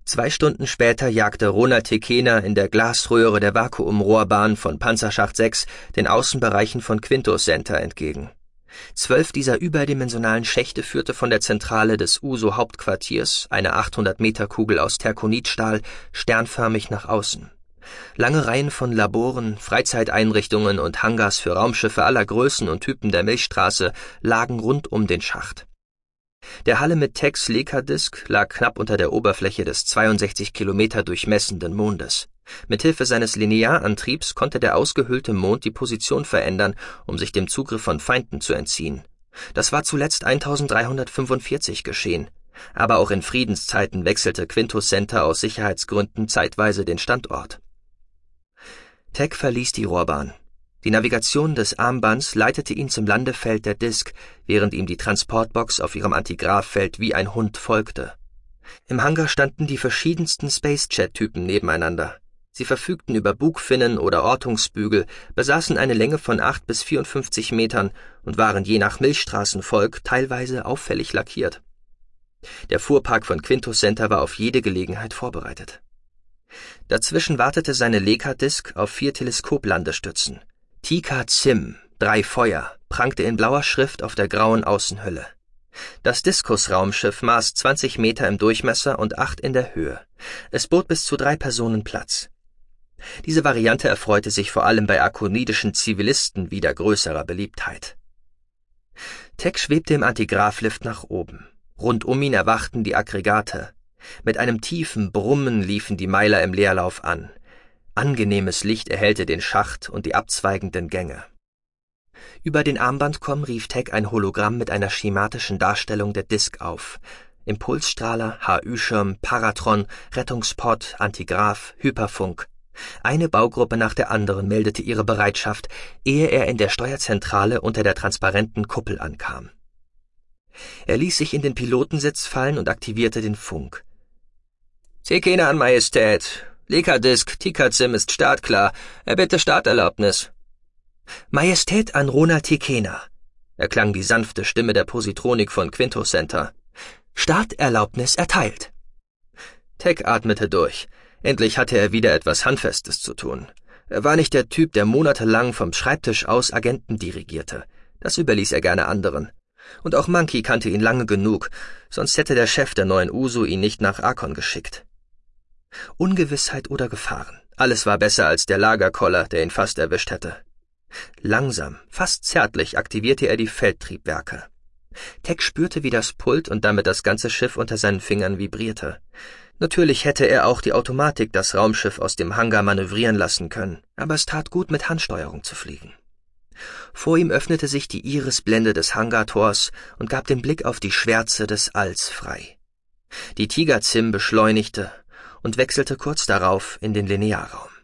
2 Stunden später jagte Ronald T. Kehner in der Glasröhre der Vakuumrohrbahn von Panzerschacht 6 den Außenbereichen von Quinto Center entgegen. 12 dieser überdimensionalen Schächte führte von der Zentrale des USO-Hauptquartiers, eine 800-Meter-Kugel aus Terkonitstahl, sternförmig nach außen. Lange Reihen von Laboren, Freizeiteinrichtungen und Hangars für Raumschiffe aller Größen und Typen der Milchstraße lagen rund um den Schacht. Der Halle mit Tex Lekadisk lag knapp unter der Oberfläche des 62 Kilometer durchmessenden Mondes. Mithilfe seines Linearantriebs konnte der ausgehöhlte Mond die Position verändern, um sich dem Zugriff von Feinden zu entziehen. Das war zuletzt 1345 geschehen. Aber auch in Friedenszeiten wechselte Quinto Center aus Sicherheitsgründen zeitweise den Standort. Tech verließ die Rohrbahn. Die Navigation des Armbands leitete ihn zum Landefeld der Disk, während ihm die Transportbox auf ihrem Antigraffeld wie ein Hund folgte. Im Hangar standen die verschiedensten Spacejet-Typen nebeneinander. Sie verfügten über Bugfinnen oder Ortungsbügel, besaßen eine Länge von 8 bis 54 Metern und waren je nach Milchstraßenvolk teilweise auffällig lackiert. Der Fuhrpark von Quinto Center war auf jede Gelegenheit vorbereitet. Dazwischen wartete seine Lekadisk auf 4 Teleskoplandestützen. Tikka-Zim, 3 Feuer, prangte in blauer Schrift auf der grauen Außenhülle. Das Diskus-Raumschiff maß 20 Meter im Durchmesser und 8 in der Höhe. Es bot bis zu 3 Personen Platz. Diese Variante erfreute sich vor allem bei akonidischen Zivilisten wieder größerer Beliebtheit. Tech schwebte im Antigraflift nach oben. Rund um ihn erwachten die Aggregate. Mit einem tiefen Brummen liefen die Meiler im Leerlauf an. Angenehmes Licht erhellte den Schacht und die abzweigenden Gänge. Über den Armbandkomm rief Tech ein Hologramm mit einer schematischen Darstellung der Disk auf. Impulsstrahler, HÜ-Schirm, Paratron, Rettungspod, Antigraph, Hyperfunk. Eine Baugruppe nach der anderen meldete ihre Bereitschaft, ehe er in der Steuerzentrale unter der transparenten Kuppel ankam. Er ließ sich in den Pilotensitz fallen und aktivierte den Funk. »Tekena an Majestät. Lekadisk, Tikka-Zim ist startklar. Erbitte Starterlaubnis.« »Majestät an Ronald T. Kehner«, erklang die sanfte Stimme der Positronik von Quinto Center. »Starterlaubnis erteilt.« Tech atmete durch. Endlich hatte er wieder etwas Handfestes zu tun. Er war nicht der Typ, der monatelang vom Schreibtisch aus Agenten dirigierte. Das überließ er gerne anderen. Und auch Monkey kannte ihn lange genug, sonst hätte der Chef der neuen USO ihn nicht nach Arkon geschickt. Ungewissheit oder Gefahren. Alles war besser als der Lagerkoller, der ihn fast erwischt hätte. Langsam, fast zärtlich aktivierte er die Feldtriebwerke. Tech spürte, wie das Pult und damit das ganze Schiff unter seinen Fingern vibrierte. Natürlich hätte er auch die Automatik das Raumschiff aus dem Hangar manövrieren lassen können, aber es tat gut, mit Handsteuerung zu fliegen. Vor ihm öffnete sich die Irisblende des Hangartors und gab den Blick auf die Schwärze des Alls frei. Die Tikka-Zim beschleunigte und wechselte kurz darauf in den Linearraum.